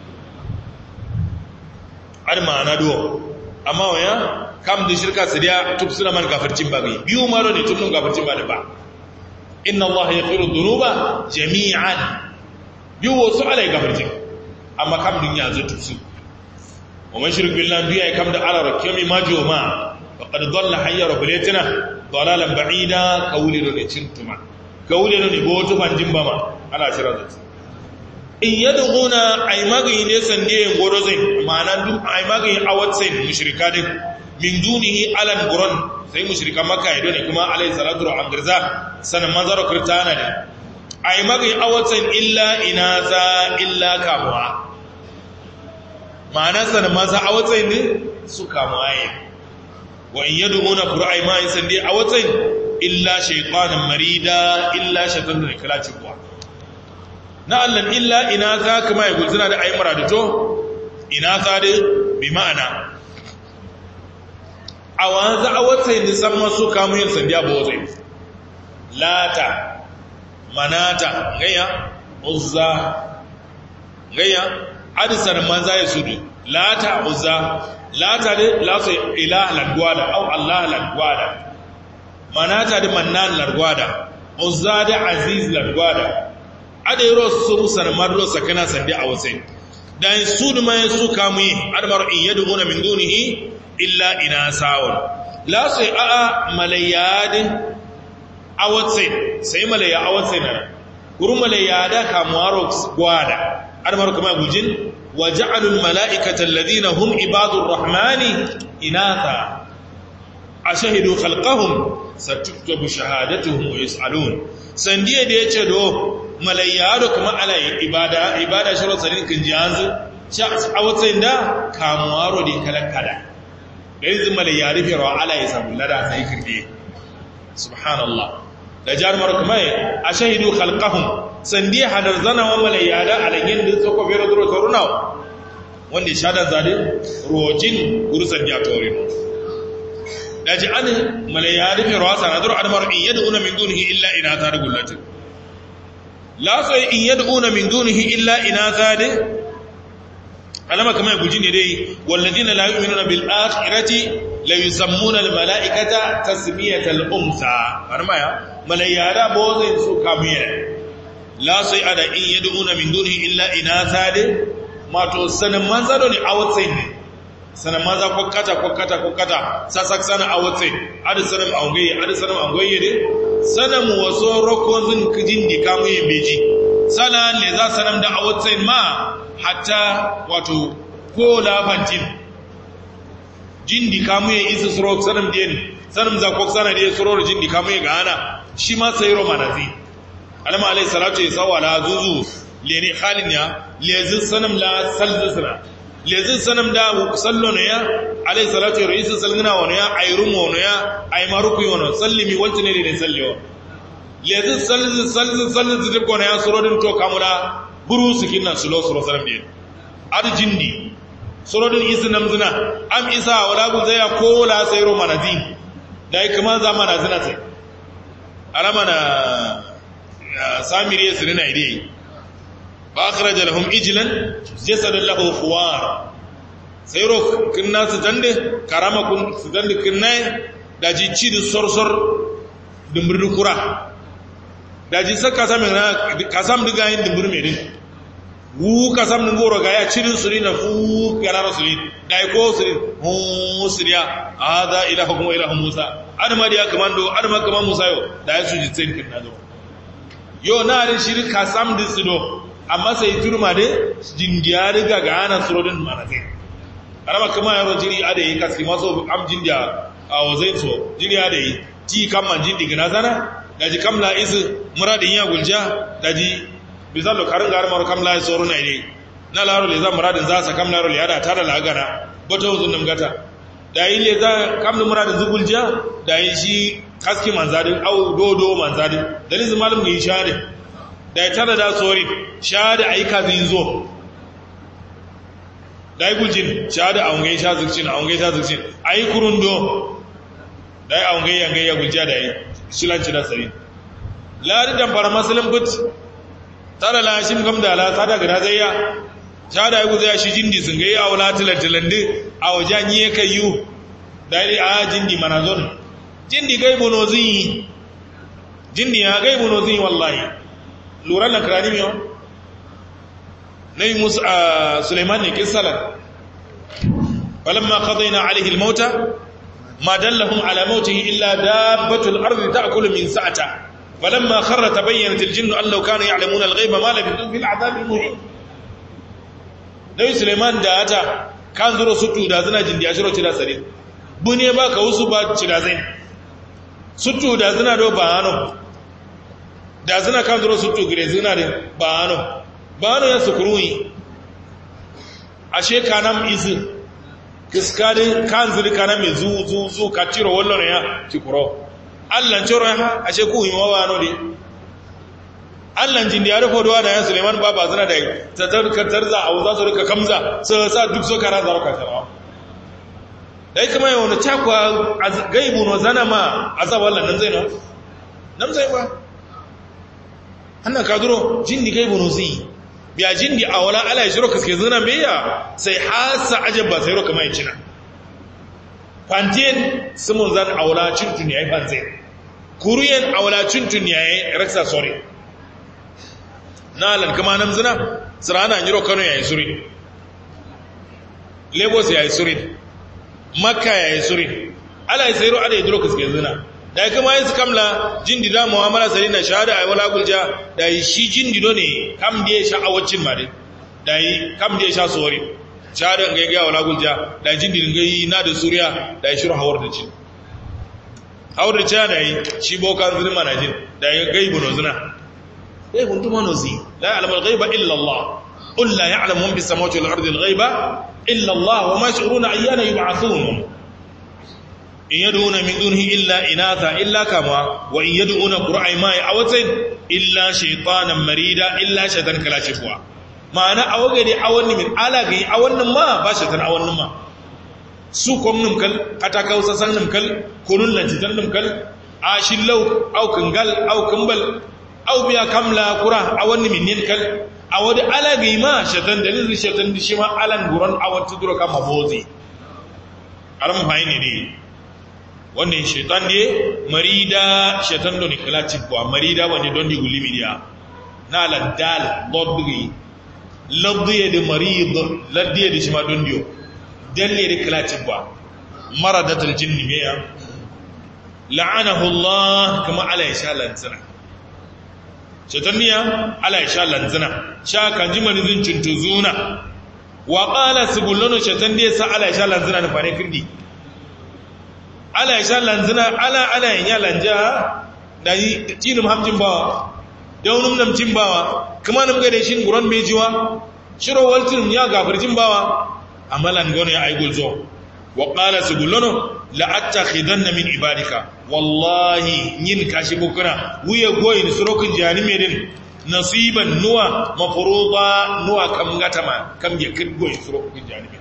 ad ma'ana do amma waya kam da shirka su da tub suna man gafarcin ba gai biyu maro ne tub sun gafarcin ba da ba inna allaha yaghfiru dhunuba jami'an biyu wasu alai gafarcin amma kam dun ya zo tufsu wa man shirku billahi biya kam da ala rakami majuma faqad dhalla hayya rabbilatina dalalan ba'ida kawlido ne cintuma kawlido ne boto banjin bama ala shirar in yadghuna ay magi ne sande godo zai ma'anan duk ay magi awat sai mushrika din min dunihi alan quran sai mushrika makka ido ne kuma alayhi salatu wa amdirza sanan manzaro kirtana ne ay magi awat sai illa inaza illa kamwa ma'anarsa da maza a watsayin ne su kama ayin wa in yadda una ƙura'ai ma'ayin sande a watsayin illa shaikwanin marida illa shaitan da kala cikuwa na allan illa ina za kama ya gulzina da ayin maradito ina za da bi ma'ana a wanzu a watsayin nisan masu kama yin sande a ba watsayin lata manata gaya uzza gaya adisar manza ya sudu lata uzza lata de laso ilah ladwada au allah ladwada manata de mannan ladwada uzza de aziz ladwada ade ro su sarmar ro sakana sandi a wasai dan sudu mai su kamu admar in yaduna min dunihi illa inasawun laso a malayad awatse sai malaya awatse na guru malayada kamuaro gwada adamar kuma gujin wa ja'alul mala'ikata alladhina hum ibadur rahmani inatha ashahidu khalqahum satuktabu shahadatuhum wa yus'alun sandiye da yace do malayyado kuma ala ibada shiro sarin kin jihanzu sha awatsayin da kamuwaro din kalakada da yanzu malayyado fi rawa ala ya samu lada sai kirde subhanallah da jarmar kuma ashahidu khalqahum sandi hadar zana wa malayyada alagin da tsoko fere duro toruna wanda shada zade rojin gurusan ya torino daji an malayyada fi rawasa na duro admar in yad'una min dunihi illa inatha da gullatin la sai in yad'una min dunihi illa inatha de alama kamar guji ne dai walladina la yu'minuna bil akhirati la yusammuna al malaikata tasmiyatal unsa arma ya malayyada bozin su kamiye la sai ada in yad'una min dunihi illa inatha de mato sanan manzaro ne awatsayin ne sana maza kokata sasak sana awotse adu sanam aungaye de sanam waso rokozin kijin di kamu ye beji sana le za sanam da awotse ma hatta wato ko lafantin jindi kamu ye isu suro sanam den sanam za kok sana de suro jindi kamu ye gana shi ma sai ro manazi alama alayhi salatu ya sawala zuzu lene halin ya lezin sanam la saldisra lezin sanam da sallo ne ya alayhi salatu ya ra'isu salgina wani ya ayrum wani ya aymaruku wani sallimi waltine ne salliyo lezin sallin zidib wani ya surodin to kamula buru su kinna sulo sanam ne arjindi surodin isi namzina am isa wala gun zai ya kola sai ro manazi dai kuma za manazina sai alama na samiri ya sirina idai فأخرج لهم إجلا جسد له خوار سيرو كنا ستند كرامة كن ستند كنا داجي تشيد سرسر دمبر كورا داجي كاسام دغاين دمبر ميدين wu kasam ngoro ga ya cirin surina fu kana rasulin dai ko surin hu suriya hada ilahukum wa ilahu musa adama dia kamando adama kama musa yo dai su jitsen kin nazo yo na rin shirin kasam disido amma sai turma de jindiya riga ga ana surodin manate arama kama yaro jiri ade yi kasi maso am jindiya a wazai so jiri ade yi ti kamman jindi gina zana daji kamla isu muradin ya gulja daji bizallo karin gar mar kamla soro na ide na laro le za muradin za sa kamla ro le ada tara la gana boto uzun nam gata da yi le za kamlu muradin zugulja da yi shi kaski manzadin au dodo manzadin dalilin malum ne shade da ya tara da sori shahada aika zai zo da ya guljin shahada a wangai sha zircin a yi kurundo da ya wangai yangai ya gulja da ya shilanci da sari lari damfara masalin but tara lashin gamda ala sada gada zai ya shahada ya guza ya shi jindi sun gai a wula tilantilandi a wajen yi ya kai yi da ya a jindi manazon jindi gaibu no zai jindi ya gaibu no zai wallahi lura na kirani miyo na yi musu a suleiman ne kisalar falamma qadayna alayhi al-mauta ma dallahum ala mautihi illa dabbatul ardi ta'kulu min sa'ata falamma kharra tabayyanat al-jinnu an law kanu ya'lamuna al-ghayba ma labithu fil 'adhabi al-muhin nabi suleiman da ata kan zuro sutu da zina jindiya shiro cida sare bune ba ka wusu ba cida zai sutu da zina do ba hano da zina kan zuro sutu gire zina da ba hano ya sukuruyi ashe kanam izi kiskadin kan zuri kanam mai zu ka ciro wallon ya cikuro allan ciro ya ashe ku yi mawa hano ne allan jin da ya rufe duwa da ya suleiman ba zina da tattarkar za a wuza su rika kamza su sa duk so kara zara kasarawa dai kuma yi wani cakwa gaibu no zana ma azabar lannan zai no nan zai ba hannun kaduro jindi gaibu no zai biya jindi a wala ala ya shiro kaske zina biya sai hasa ajab ba sai roka mai cina fantiyen simun zan a wala cintun ya yi fantiyen kuriyan a wala cintun ya yi raksa sori na lankama nan zina tsirana yiro kano ya yi suri lagos ya yi suri makka ya yi suri ala ya sayiro ada ya duro kaske zina da ya kama yin su kamla jindi da mu'amala sari na shahada a yi wala gulja da yi shi jindi do ne kam da ya sha awacin mare da yi kam da ya sha sori shahada ga ya wala gulja da yi jindi ga yi na da suriya da yi shiru hawar da ci hawar da ci da yi shi bokan zini mana jin da yi gaibu no zina sai kun tuma no zi la ya'lamu al-ghaiba illa Allah qul la ya'lamu man bis samawati wal ardi al-ghaiba illa Allah wa ma yash'uruna ayyana yub'athun in yad'una min dunihi illa inatha illa kama wa in yad'una qur'ay ma awatin illa shaytanan marida illa shaytan kala shifwa ma'ana awagade awanni min alagi awannin ma ba shaytan awannin ma su komnum kal ataka usasanum kal kunun lantitanum kal ashillau au kangal au kambal au biya kamla qura awanni min nin kal awadi alagi ma shaytan dalil shaytan shi ma alan guran awatu duro kama bozi aram hayni ne wannan shaitan ne marida shaitan do ni kala cibwa marida wani don di gulimi dia na la dal bodri labdi de marid laddi de shima don dio dalle da kalacin ba maradatul jinni meya la'anahu Allah kama ala ya sha lantsina shatanniya ala ya sha lantsina sha kan ji manizin cintuzuna wa qala subulunu shatanniya sa ala ya sha lantsina da fare kirdi ala ya sha lantsina ala ya lanja da yi tinum hamjin bawa daunum namcin bawa kuma nam ga da shin guron bejiwa shiro waltin ya gafirjin bawa amalan gona ya aigul zo wa qala subulunu la'attakhidanna min ibadika wallahi yin kashi bukuna wuya goyin surokin janime din nasiban nuwa mafruḍa nuwa kam gatama kam ya kin goyin surokin janime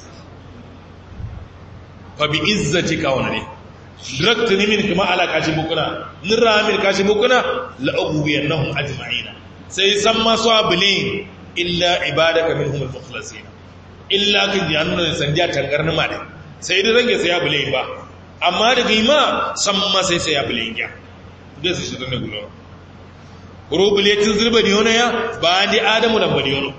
fa bi izzatika wa nani direct ni min kuma ala kashi bukuna nira min kashi bukuna la ughwiyannahum ajma'ina sai san ma su abulin illa ibadaka minhum al-mukhlasin illa kin jannu sandiya tangarna ma dai sai da range sai ya bule ba amma da gima san ma sai ya bule ya da su shi da gulo rubuletin zurba da yona ya ba di adamu da bari yono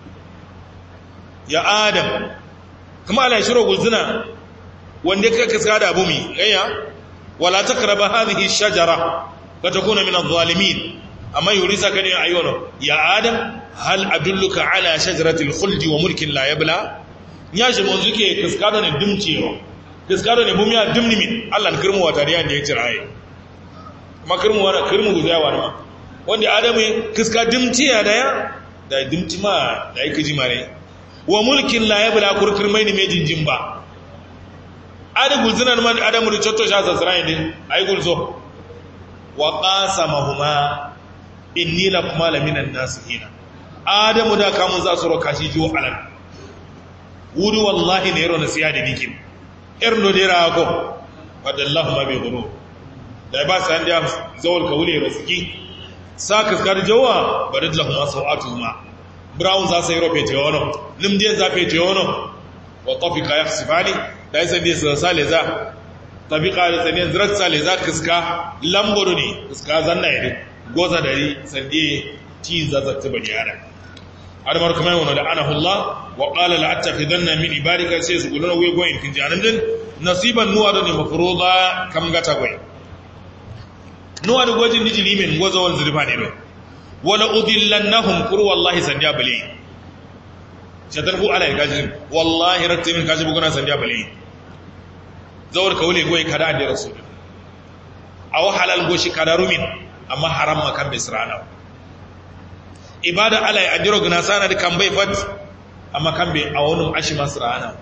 ya adam kuma ala shiro gulzuna wanda ka kaska da abu mi gaya wala takraba hadhihi shajara fatakuna min adh-dhalimin amma yurisa kan ayono ya adam hal adulluka ala shajaratil khuldi wa mulkin la yabla ya shi mun zuke kaskado ne dimcewa kaskado ne bumiya dimnimin Allah kirmu wata da yanda ya tiraye kuma kirmu wala kirmu guzawa ne wanda adamu kaska dimciya da ya da dimtima da yake ji mare wa mulkin la yabla kurkirmai ne mejin ba adamu zinan man adamu da cotto sha sasrai din ai gulzo wa qasamahuma inni lakuma laminan nasihina adamu da kamun za su roka shi jiwo alal wuri wallahi ne yaro nasiya da dikin erno dira ko wadallahu ma bi guru da ba san da zawal ka wule rasiki saka kar jawa badallahu ma sawatuhuma brown za sai rope te wono limde za fe te wono wa tafika yakhsifani da sai dai sa sale za tabiqa da sanin zrat sale za kiska lamboro ne kiska zanna yade goza dari sande ti za ta bari yara adamar kuma yana da anahu Allah wa qala la attakhidanna min ibadika sai su guluna we goyin kin janan din nasiban nuwa da ne mafruḍa kam gata goyi nuwa da gojin dijili men goza wal zurfa ne do wala udillannahum qur wallahi sandiya bali shatan ku ala gaji wallahi rattimin gaji buguna sandiya bali zawar ka wule goyi kada da rasul aw halal goshi kada rumin amma haram makan bisrana ibada ala ya ajiro gina sana da kan bai fat amma kan bai a wani ashi masu rana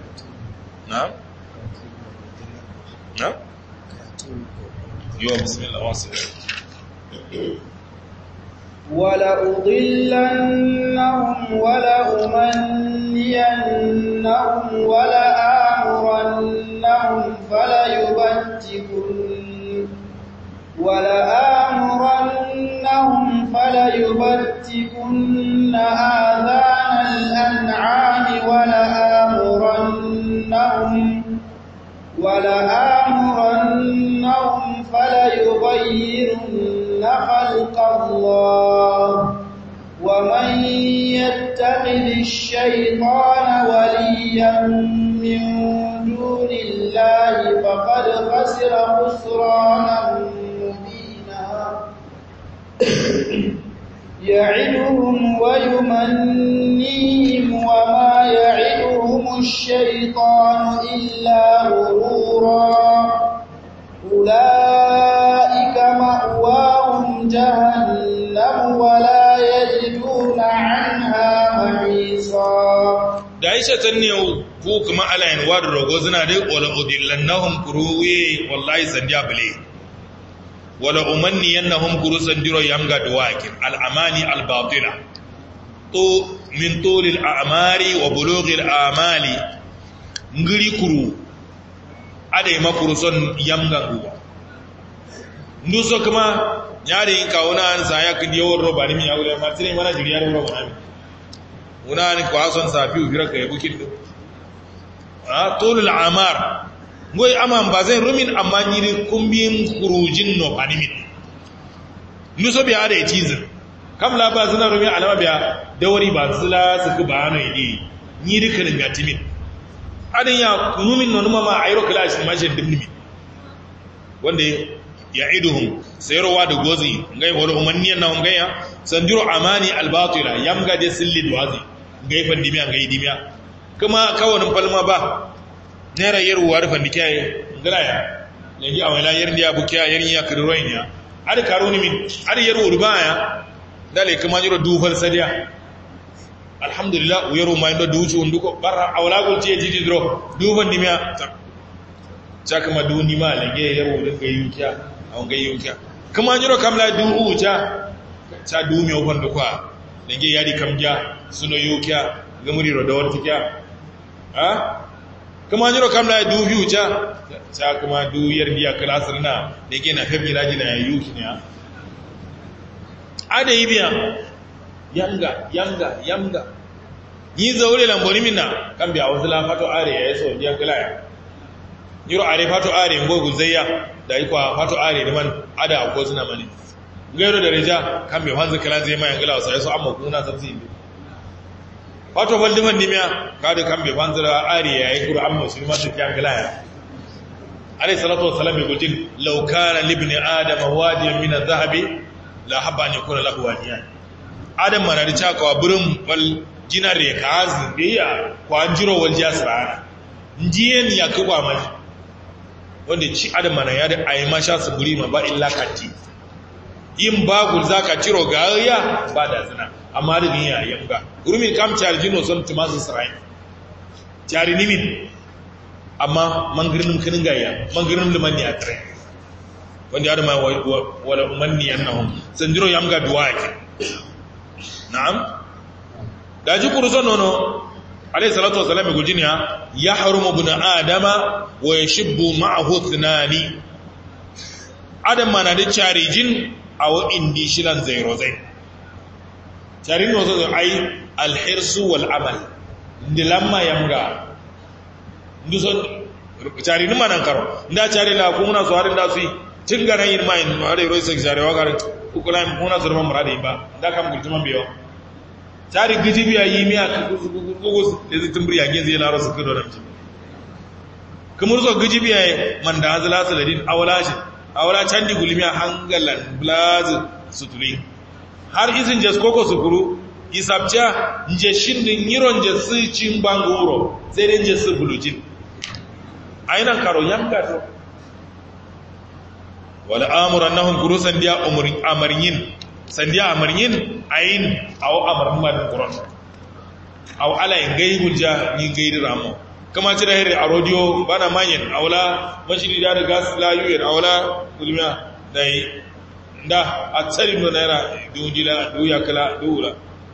na? yiwa bismillah wasu ولأضلنهم ولأمنينهم ولآمرنهم فليبتكن آذان الأنعام ولآمرنهم فليغيرن خلق الله ومن يتخذ الشيطان وليا من دون الله فقد خسر خسرانا مبينا يعدهم ويمنيهم وما يعدهم الشيطان إلا غرورا أولئك مأواهم جهنم ولا يجدون عنها محيصا da aisha tanne ku kuma alayin wadu rogo zina dai wala udillannahum kuruwi wallahi sandiya bale wala umanniyannahum kuru sandiro yamga duwakin al'amani al-batila to min tulil a'mari wa bulughil amali ngiri kuru ade makuru son yamga duwa nduso kuma nyare in kauna an saya kidiyo roba ni mi awle matire mana jiriya roba na una ni ko ason safi ufira ka yabukin do tulul amar ngoy amam bazin rumin amma nyiri kumbin kurujin no panimin nuso biya da itizin kam la bazina rumin alama biya dawari ba zula suka ba no yi nyiri kan gatimin adin ya kunumin nonuma ma ayro clash mashin dimnimi wanda ya iduhum sayarwa da gozi ngai wala umanniyan na ngaya sanjiro amani albatila yamga de silli duwazi ngai fandimiya ngai dimiya kuma kawanin falma ba nera yarwa da fandikai ngala ya leji awala yarni ya bukiya yarni ya kirroinya ada karuni min ada yarwa rubaya dale kuma jiro dufal sadiya alhamdulillah yaro ma ndo duuci onduko barra awla gol tie jidi dro dufan dimiya chakama duni ma lege yarwa da gayukiya awon gayyukiya kuma jiro kamla du uja ta dumi o fondo kwa lege yadi kamja suno yukiya gamuri ro dawartikiya ha kuma jiro kamla du uja ta kuma du yarbiya klasirna lege na femi laji na yuki ne ada ibiya yanga yi zaure lamboni minna kan biya wasu lafato are ya yaso biya kalaya jiro are fato are ngogu zayya da ikwa fato are da man ada ko suna mani gairo da reja kan bai hanzu kala zai mai ngala sai so amma kuna sabzi ne fato faldiman dimiya kada kan bai hanzu are yayi qur'an musulma ta kiyan galaya alayhi salatu wassalam ya gujin law kana libni adam wadiyan min adh-dhahabi la habba an yakuna lahu wadiyan adam mana da cakawa burin wal jinare kazi biya kwa jiro wal jasra njiyen ya kuba mai wanda ci adamana ya da ayi masha su guri ma ba illa kanti yin bagul zaka ciro gariya ba da zina amma da niya yanga gurumin kam charjino son tumasu sarai jari nimin amma mangirin kinin gaya mangirin limanni a tare wanda adama wala umanni annahum sanjiro yamga duwa yake na'am da ji kurson nono alayhi salatu wasallam gujiniya ya harumu ibn adama wa yashibbu ma'ahu thnani adam mana da charijin aw indi shilan zairozai charin no zo ai alhirsu wal amal ndilamma yamga nduson charin manan karo nda chari la ko muna so harin da su tinga nan yin mai mare roi sai jare wa garin ku kula muna so man murade ba nda kam gultuma biyo tari gijibi ya yi miya kugus da zai tumburi yage zai laro su kudo nan kamar so gijibi ya man da hazala saladin awala candi gulmiya hangalan blaz sutuli har izin jas koko sukuru isabcha nje shindin yiron jasu cin bangoro sai dai jasu bulujin ainan karo yanga to wala amurannahum kurusan dia amarin sandiya amaryin ayin aw amarnin madin quran aw ala ngai gulja ni ngai ramo kama ci da hire a radio bana manyen awla mashiri da gas la yuyen awla gulmiya dai nda a tsari no naira dujila duya kala dura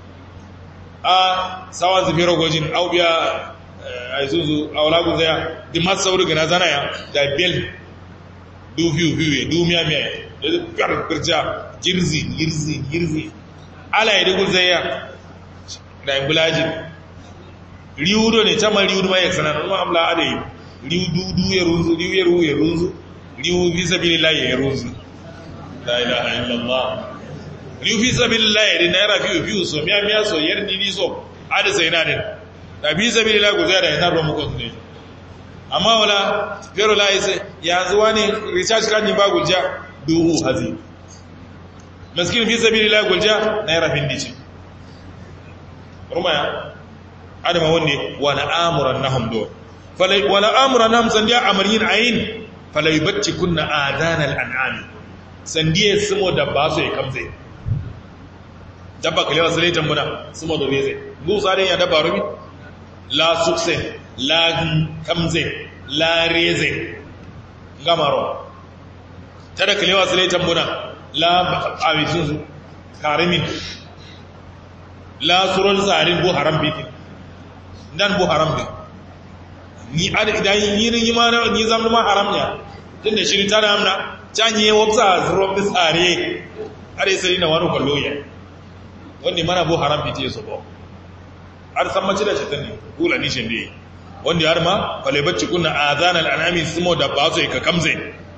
a sawan zifiro gojin aw biya ay zuzu awla guzaya di masauru gana zanaya da bel du hiu du miya da birja girzi ala ya dugu zaya da bulaji riudo ne chama riudo mai sanan ma amla ade riudu ya runzu riu fi sabilillah ya runzu la ilaha illallah riu fi sabilillah ya naira fi so miya so yar ni so ade sai na din da fi sabilillah go zaya da yana romu ko ne amma wala gero la yace yanzu wani recharge kan ni ba gulja duhu hazi maskin fi sabilillah gulja naira findici rumaya adama wanne wala amurannahum do wala amurannahum sandiya amarin ayin fala yubatti kunna adanal an'am sandiye sumo da baso ya kamze dabba kalewa sai tambuna sumo da beze go sare ya dabba rubi la sukse la kamze la reze ngamaro tada kalewa sai tambuna la abisun karimin la suron tsarin bu haram bitin dan bu haram din ni ada idan yi ma ni zamu ma haram ne tunda shiri ta ramna canye wabsa suron tsare are sai na wani kallo ya wanda mana bu haram bitin so bo har san mace da shaitan ne kula ni shin dai wanda har ma fale bacci kunna azanal anami sumo da ba su ka kamze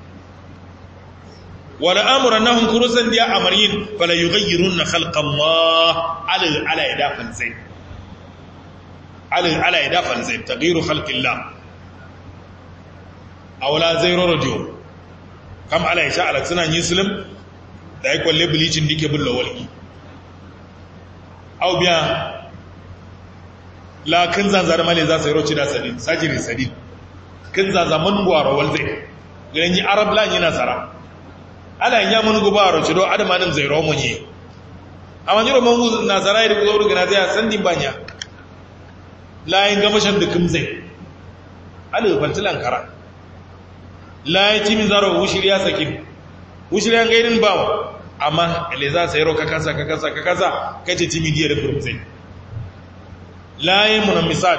wala amrunahum kurusan dia amarin fala yughayyiruna khalqa Allah ala yadafan zai ala idafan zai taghiru khalqillah awla zairo radio kam ala isha ala sunan yislim da ai kwalle bilicin dike bullo walki aw biya la kin zanzar male za su roci da sadin sajiri sadin kin zaman gwaro walzai ganin yi arab la yi nasara ala yin ya mun gubaro ci do adamanin zairo munye amma ni roman nasara yi ko ruga zai sandin banya la yin gamashin da kimzai ala faltilan kara la yi timin zaro wushiriya sakin wushiriya gairin bawo amma le za su yi roka kasa kace timi diyar furmzai la yi munamisat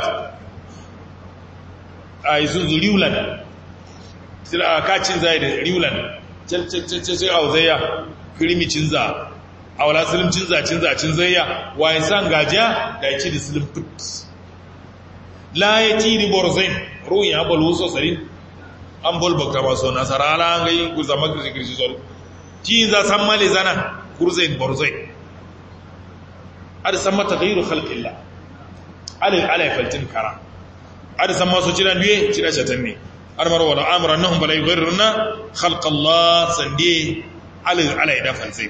a yi sun zu riulan a kacin zai da riulan sai a zaiya kirimi cinza a wala silim cinzaya wayan san gajiya da ya ci da silim fit la ya ci da borzain ruwan ya balo sosai an bolbaka maso nasara ala an gai ku zama kirshi sol cinza san male zana kurzain borzain ada san mata gairu khalqillah ala faltin kara ada san masu cinan biye cina shatan ne har marwa da amuran nahun bala yughirruna khalqallah sande ala ya dafan sai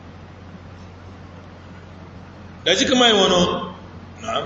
da ji kuma yi wani na'am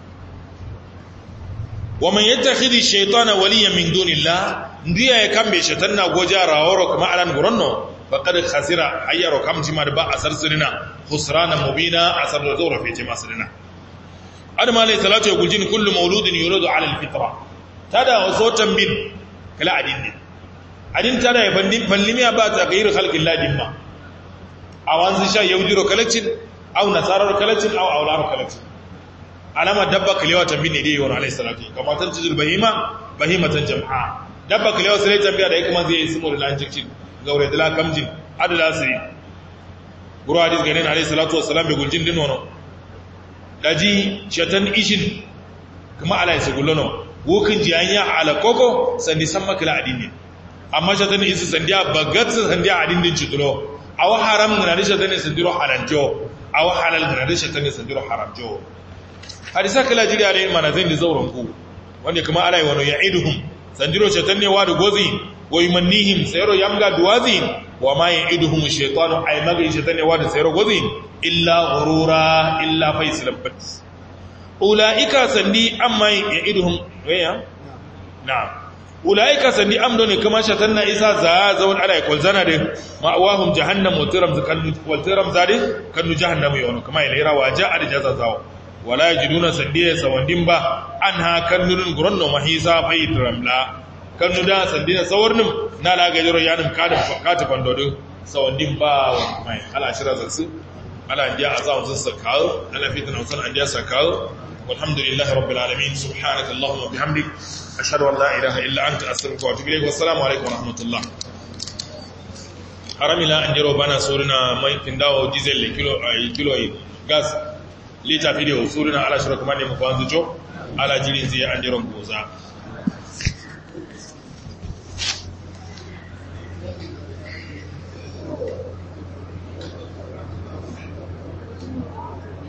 wa man yattakhidhi shaytana waliyan min dunillah ndiya ya kambe shaitan na goja raworo kuma alan guranno faqad khasira ayyaro kamji ma da ba asar sirina khusrana mubina asar da zawra fi masrina adama alayhi salatu ya gujin kullu mauludin yuladu ala alfitra tada wasotan bin kala adin tada ya fallimiya ba ta gairu khalqin ladin ma awanzi sha yaudiro kalacin aw nasarar kalacin aw aular kalacin alama dabba kalewa tambin ne dai wani alayhi salatu kamar tanjil bahimatan jam'a dabba kalewa sai tambiya da kuma zai yi sumur lanjicin gaure da kamjin adala siri guru hadis ganin alayhi salatu wassalam be gunjin din wono daji shatan ishin kuma ala isa gullono wokin jiyanya ala koko sandi san makala adini amma shatan isi sandiya bagat sandiya adinin citulo aw haram ngana shatan sandiro halaljo aw halal ngana shatan sandiro haramjo hadisa kala jiri alayhi manazin da zauren ku wanda kuma ala yi wani ya'iduhum sandiro shatan ne wa da gozi wa yumannihim sayro yamga duwazi wa ma ya'iduhum shaytanu ay magi shatan ne wa da sayro gozi illa ghurura illa faisal bat ulaika sandi amma ya'iduhum waya na'am ulaika sandi amdo ne kuma shatan na isa za zawon ala yakul zana da ma'awahum jahannam wa tiram zakallu wal tiram zadi kanu jahannam yono kuma ilaira wa ja'a da jazazawo wala yajiduna sandiya sawandin ba anha kannun guranno mahisa faidramla kannu da sandina sawarnin na la gajiro yanin kata fandodin sawandin ba mai ala shira zaksu ala indiya azam sun sakawo ala fitna usan indiya sakawo walhamdulillahi rabbil alamin subhanaka allahumma bihamdik ashhadu an la ilaha illa anta astaghfiruka wa atubu ilayk wassalamu alaikum wa rahmatullah haramila andiro bana suruna mai tindawo diesel kilo gas lita video suruna ala shirka mane mu kwanzu cho ala jirin zai an diron goza